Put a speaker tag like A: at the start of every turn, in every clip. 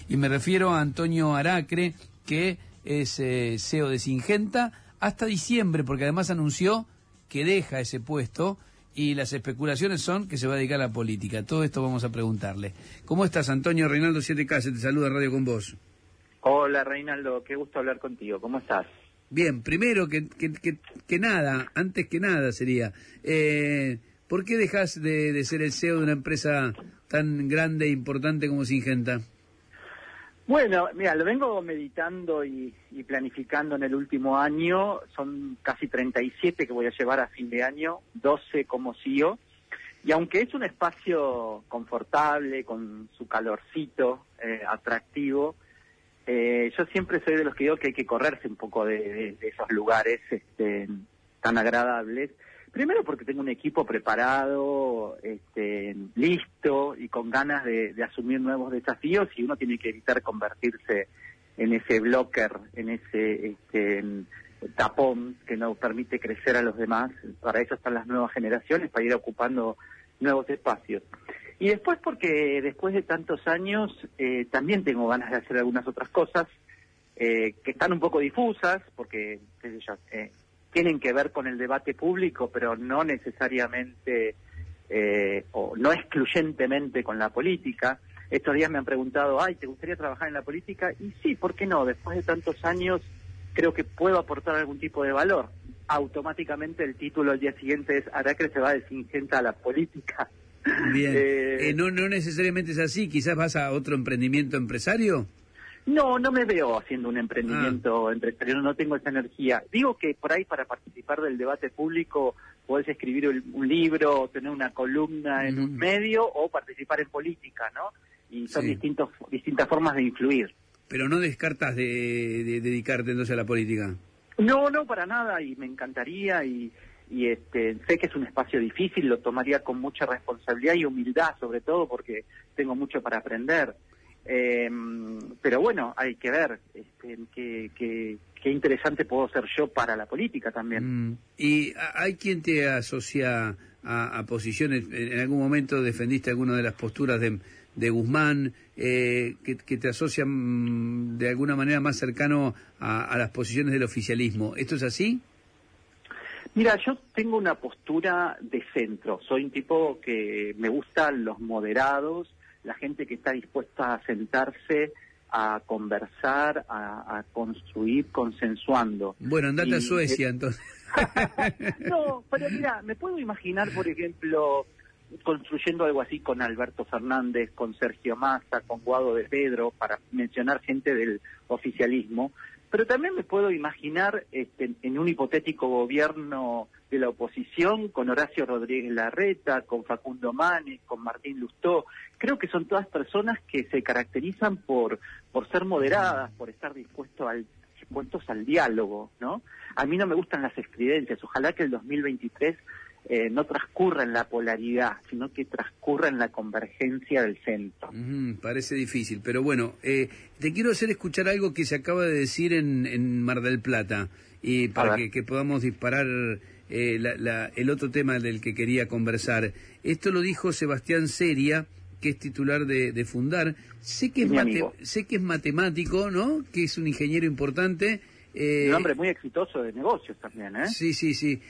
A: Y me refiero a Antonio Aracre, que es CEO de Syngenta hasta diciembre, porque además anunció que deja ese puesto y las especulaciones son que se va a dedicar a la política. Todo esto vamos a preguntarle. ¿Cómo estás, Antonio? Reinaldo Siete Calle, te saluda Radio con Vos.
B: Hola, Reinaldo, qué gusto hablar contigo. ¿Cómo estás?
A: Bien, primero que nada, antes que nada sería, ¿por qué dejás de ser el CEO de una empresa tan grande e importante como Syngenta?
B: Bueno, mira, lo vengo meditando y planificando en el último año. Son casi 37 que voy a llevar a fin de año, 12 como CEO. Y aunque es un espacio confortable, con su calorcito, atractivo, yo siempre soy de los que digo que hay que correrse un poco de esos lugares tan agradables. Primero porque tengo un equipo preparado, listo y con ganas de asumir nuevos desafíos, y uno tiene que evitar convertirse en ese blocker, en ese tapón que no permite crecer a los demás. Para eso están las nuevas generaciones, para ir ocupando nuevos espacios. Y después porque después de tantos años también tengo ganas de hacer algunas otras cosas que están un poco difusas, porque qué sé yo, tienen que ver con el debate público, pero no necesariamente o no excluyentemente con la política. Estos días me han preguntado, ¿te gustaría trabajar en la política? Y sí, ¿por qué no? Después de tantos años creo que puedo aportar algún tipo de valor. Automáticamente el título al día siguiente es Aracre se va de Syngenta a la política.
A: Bien, no necesariamente es así, quizás vas a otro emprendimiento empresario.
B: No me veo haciendo un emprendimiento empresario, no tengo esa energía. Digo que por ahí para participar del debate público podés escribir un libro, tener una columna en un medio o participar en política, ¿no? Y son distintas formas de influir.
A: Pero no descartas de dedicarte entonces a la política.
B: No, para nada, y me encantaría, y sé que es un espacio difícil, lo tomaría con mucha responsabilidad y humildad, sobre todo porque tengo mucho para aprender. Pero bueno, hay que ver qué interesante puedo ser yo para la política también.
A: ¿Y hay quien te asocia a posiciones? En algún momento defendiste alguna de las posturas de Guzmán, que te asocian de alguna manera más cercano a las posiciones del oficialismo. ¿Esto es así?
B: Mira, yo tengo una postura de centro. Soy un tipo que me gustan los moderados, la gente que está dispuesta a sentarse, a conversar, a construir consensuando.
A: Bueno, andate a Suecia entonces.
B: No, pero mira, me puedo imaginar, por ejemplo, construyendo algo así con Alberto Fernández, con Sergio Massa, con Guado de Pedro, para mencionar gente del oficialismo, pero también me puedo imaginar en un hipotético gobierno de la oposición con Horacio Rodríguez Larreta, con Facundo Manes, con Martín Lustó. Creo que son todas personas que se caracterizan por ser moderadas, por estar dispuestos al diálogo, ¿no? A mí no me gustan las estridencias. Ojalá que el 2023 no transcurra en la polaridad, sino que transcurra en la convergencia del centro.
A: Parece difícil, pero bueno, te quiero hacer escuchar algo que se acaba de decir en Mar del Plata, y para que podamos disparar el otro tema del que quería conversar. Esto lo dijo Sebastián Seria, que es titular de Fundar. Sé que es matemático, ¿no? Que es un ingeniero importante.
B: Un hombre muy exitoso de negocios también, ¿eh?
A: Sí.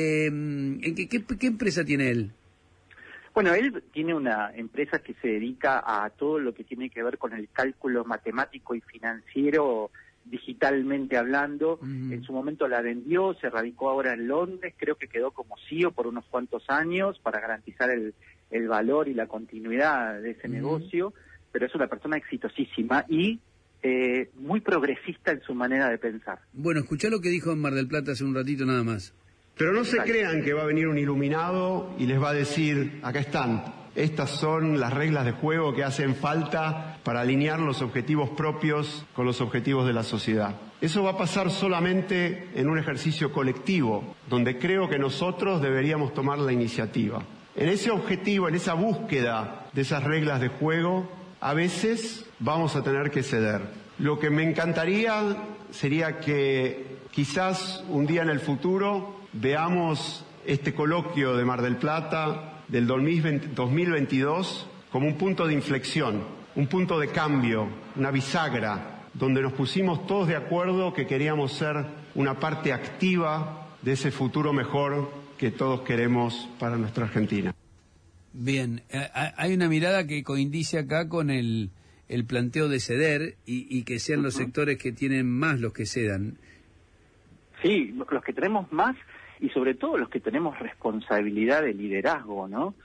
A: ¿Qué empresa tiene él?
B: Bueno, él tiene una empresa que se dedica a todo lo que tiene que ver con el cálculo matemático y financiero, digitalmente hablando. En su momento la vendió, se radicó ahora en Londres, creo que quedó como CEO por unos cuantos años para garantizar el valor y la continuidad de ese negocio, pero es una persona exitosísima y muy progresista en su manera de pensar.
A: Bueno, escuchá lo que dijo en Mar del Plata hace un ratito nada más.
C: Pero no se crean que va a venir un iluminado y les va a decir, acá están, estas son las reglas de juego que hacen falta para alinear los objetivos propios con los objetivos de la sociedad. Eso va a pasar solamente en un ejercicio colectivo, donde creo que nosotros deberíamos tomar la iniciativa. En ese objetivo, en esa búsqueda de esas reglas de juego, a veces vamos a tener que ceder. Lo que me encantaría sería que quizás un día en el futuro veamos este coloquio de Mar del Plata del 2022 como un punto de inflexión, un punto de cambio, una bisagra, donde nos pusimos todos de acuerdo que queríamos ser una parte activa de ese futuro mejor que todos queremos para nuestra Argentina.
A: Bien, hay una mirada que coincide acá con el planteo de ceder y que sean los sectores que tienen más los que cedan.
B: Sí, los que tenemos más y sobre todo los que tenemos responsabilidad de liderazgo, ¿no?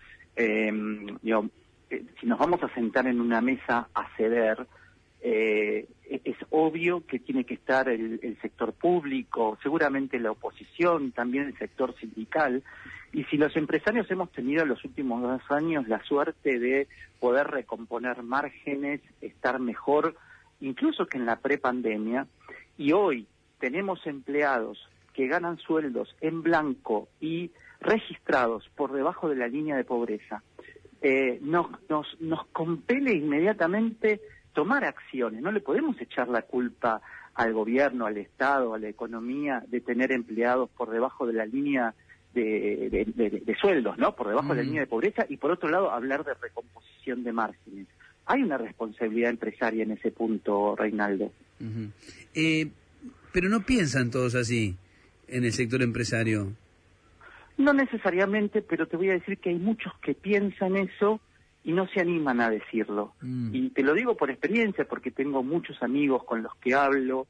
B: Si nos vamos a sentar en una mesa a ceder, es obvio que tiene que estar el sector público, seguramente la oposición, también el sector sindical, y si los empresarios hemos tenido en los últimos 2 años la suerte de poder recomponer márgenes, estar mejor, incluso que en la prepandemia, y hoy tenemos empleados que ganan sueldos en blanco y registrados por debajo de la línea de pobreza, nos compele inmediatamente tomar acciones. No le podemos echar la culpa al gobierno, al Estado, a la economía de tener empleados por debajo de la línea de sueldos, ¿no? Por debajo de la línea de pobreza, y por otro lado hablar de recomposición de márgenes. Hay una responsabilidad empresaria en ese punto, Reinaldo.
A: Pero no piensan todos así en el sector empresario.
B: No necesariamente, pero te voy a decir que hay muchos que piensan eso y no se animan a decirlo. Y te lo digo por experiencia, porque tengo muchos amigos con los que hablo,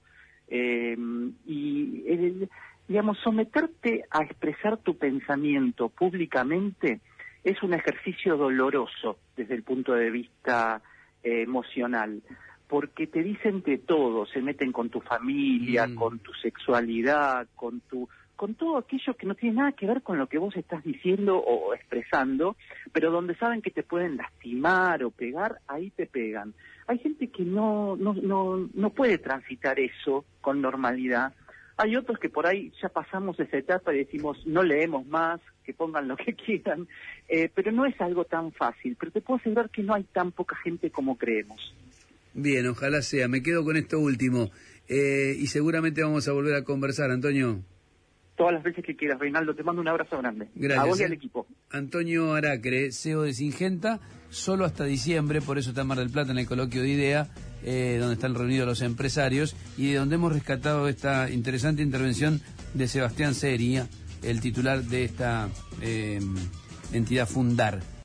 B: digamos, someterte a expresar tu pensamiento públicamente es un ejercicio doloroso desde el punto de vista emocional, porque te dicen de todo, se meten con tu familia, con tu sexualidad, con todo aquello que no tiene nada que ver con lo que vos estás diciendo o expresando, pero donde saben que te pueden lastimar o pegar, ahí te pegan. Hay gente que no puede transitar eso con normalidad. Hay otros que por ahí ya pasamos esa etapa y decimos, no leemos más, que pongan lo que quieran, pero no es algo tan fácil. Pero te puedo asegurar que no hay tan poca gente como creemos.
A: Bien, ojalá sea. Me quedo con esto último. Y seguramente vamos a volver a conversar, Antonio.
B: Todas las veces que quieras, Reinaldo. Te mando un abrazo grande.
A: Gracias.
B: A vos y al equipo.
A: Antonio Aracre, CEO de Syngenta, solo hasta diciembre, por eso está en Mar del Plata en el coloquio de IDEA, donde están reunidos los empresarios, y de donde hemos rescatado esta interesante intervención de Sebastián Seria, el titular de esta entidad Fundar.